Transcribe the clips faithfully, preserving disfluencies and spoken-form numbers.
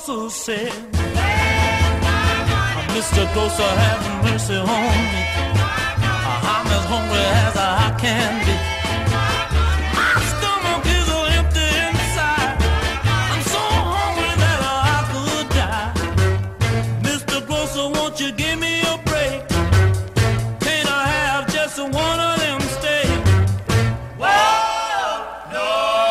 grocer said, Mister Grocer, have mercy on me. I'm as hungry as I can be. My stomach is empty inside. I'm so hungry that I could die. Mister Grocer, won't you give me a break? Can't I have just one of them steaks? Whoa, no.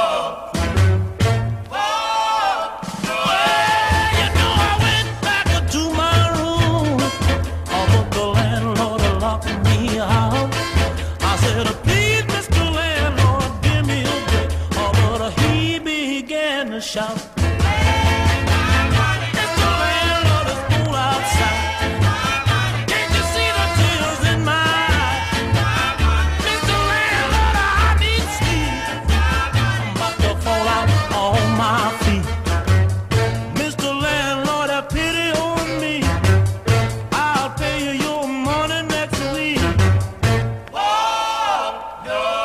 Whoa, no. Well, you know I went back to my room, although the landlord locked me out. I said, please, Mister Landlord, give me a break. Oh, but he began to shout. Mister Landlord is cool outside. Can't you see the tears in my eyes? Mister Landlord, I need sleep. I'm about to fall out on my feet. Mister Landlord, have pity on me. I'll pay you your money next week. Whoa, no.